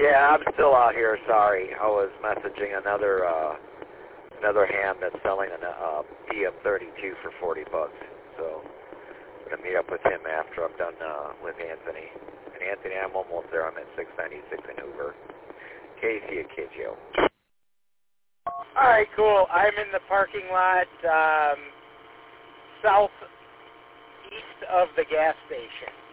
Yeah, I'm still out here. Sorry, I was messaging another ham that's selling a PM32 for $40. So I'm gonna meet up with him after I'm done with Anthony. And Anthony, I'm almost there. I'm at 696 in Hoover. Casey at Kidjo. All right, cool. I'm in the parking lot southeast of the gas station.